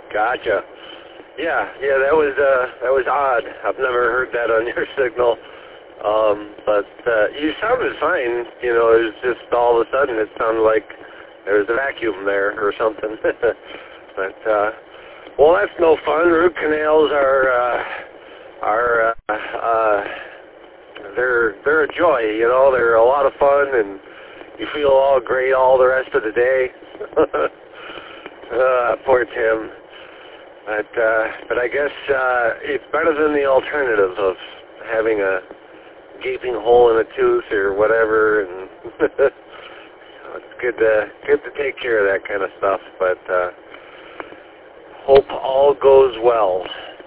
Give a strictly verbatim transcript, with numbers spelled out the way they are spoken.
Gotcha. Yeah, yeah, that was uh, that was odd. I've never heard that on your signal. Um, but uh, you sounded fine. You know, it was just all of a sudden it sounded like there was a vacuum there or something. But uh, well, that's no fun. Root canals are uh, are uh, uh, they're they're a joy. You know, they're a lot of fun, and you feel all great all the rest of the day. uh, poor Tim. But uh, but I guess uh, it's better than the alternative of having a gaping hole in a tooth or whatever, and it's good to good to take care of that kind of stuff. But uh, hope all goes well.